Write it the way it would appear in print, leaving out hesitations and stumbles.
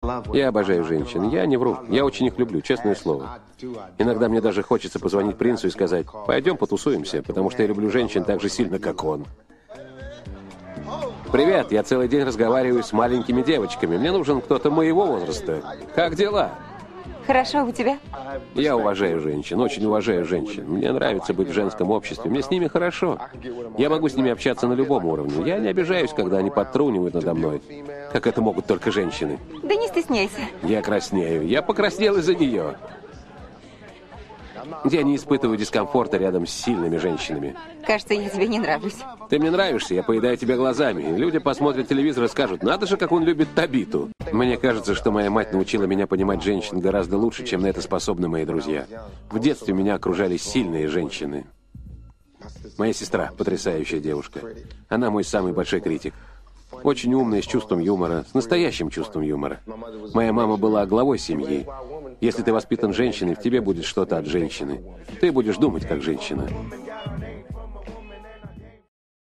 Я обожаю женщин. Я не вру. Я очень их люблю, честное слово. Иногда мне даже хочется позвонить принцу и сказать: пойдем потусуемся, потому что я люблю женщин так же сильно, как он. Привет, я целый день разговариваю с маленькими девочками. Мне нужен кто-то моего возраста. Как дела? Хорошо, у тебя? Я уважаю женщин, очень уважаю женщин. Мне нравится быть в женском обществе, мне с ними хорошо. Я могу с ними общаться на любом уровне. Я не обижаюсь, когда они подтрунивают надо мной. Как это могут только женщины. Да не стесняйся. Я краснею. Я покраснел из-за нее. Я не испытываю дискомфорта рядом с сильными женщинами. Кажется, я тебе не нравлюсь. Ты мне нравишься, я поедаю тебя глазами. Люди посмотрят телевизор и скажут: надо же, как он любит Табиту. Мне кажется, что моя мать научила меня понимать женщин гораздо лучше, чем на это способны мои друзья. В детстве меня окружали сильные женщины. Моя сестра – потрясающая девушка. Она мой самый большой критик. Очень умная, с чувством юмора, с настоящим чувством юмора. Моя мама была главой семьи. Если ты воспитан женщиной, в тебе будет что-то от женщины. Ты будешь думать как женщина.